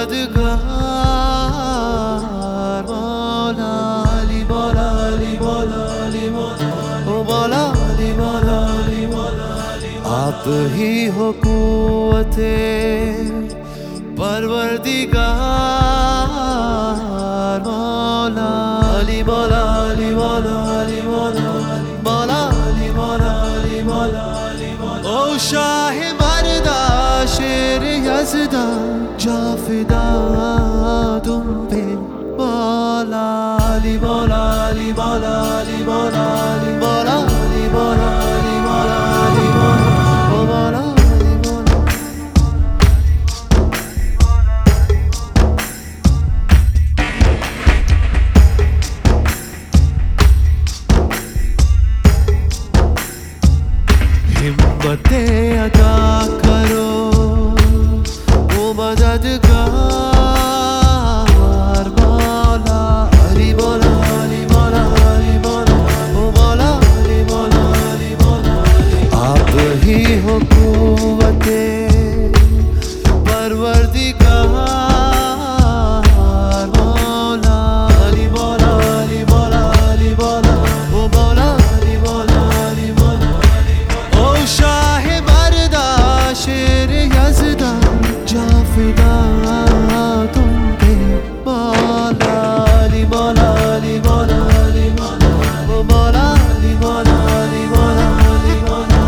मददगार मौला अली मौला अली मौला अली मौला ओ मौला अली मौला अली मौला आप ही हो कुव्वते परवरदिगार मौला अली मौला अली मौला अली मौला मौला अली मौला अली मौला ओ शाह मर्दा शेर यज़दा जाफिदा तुम पे मौला अली मौला अली मौला अली मौला अली मौला अली मौला अली मौला अली मौला ओ मौला अली मौला हिम्मतें अदा करो ओ मददगार मौला अली मौला अली मौला अली मौला ओ मौला अली मौला अली मौला आप ही हो कुव्वते परवरदिगार मौला अली मौला अली मौला अली मौला ओ मौला अली मौला अली मौला ओ शाह मर्दा शेर यज़दा जाफिदा तुम पे मौला अली मौला अली मौला अली मौला ओ मौला अली मौला अली मौला अली मौला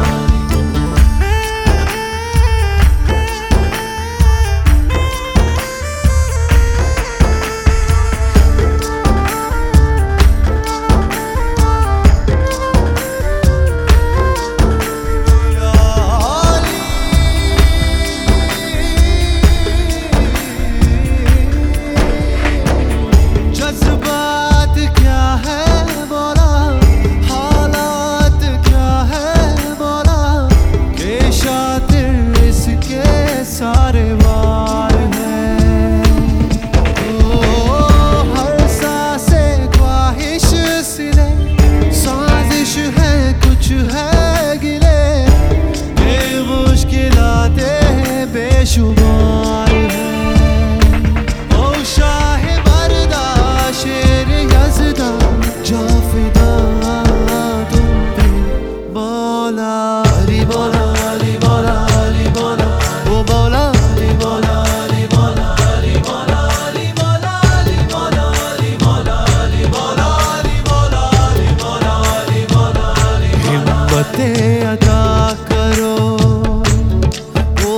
जज्बात क्या है मौला हालात क्या है मौला के शातिर इसके सारे वार हैं ओ हर सांसे ख्वाहिश सिले साजिश है कुछ है गिले ये मुश्किलातें बेशुमार हैं ओ शाह मर्दा शेर यज़दा जाफिदा तुम पे मौला अली मौला अली मौला अली मौला ओ मौला अली मौला अली मौला अली मौला अली मौला अली मौला अली मौला अली मौला अली मौला अली मौला अली मौला अली हिम्मतें अदा करो ओ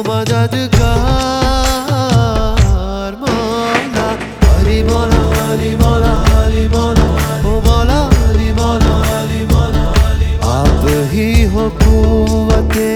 मददगार मौला अली मौला अली मौला अली मौला ओ मौला अली मौला अली मौला आप ही हो कुव्वते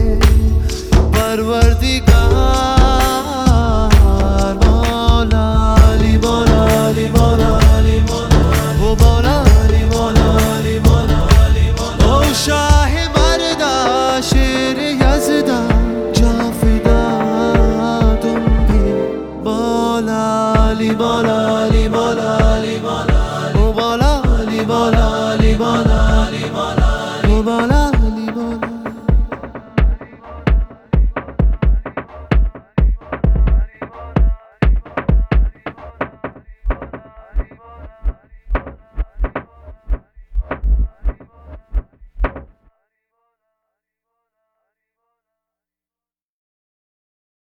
परवरदिगार मौला अली मौला अली मौला अली मौला ओ मौला अली मौला अली मौला ओ शाह मर्दा शेर यज़दा जाफिदा तुम पे मौला अली मौला अली मौला अली मौला ओ मौला अली मौला अली मौला अली मौला ओ मौला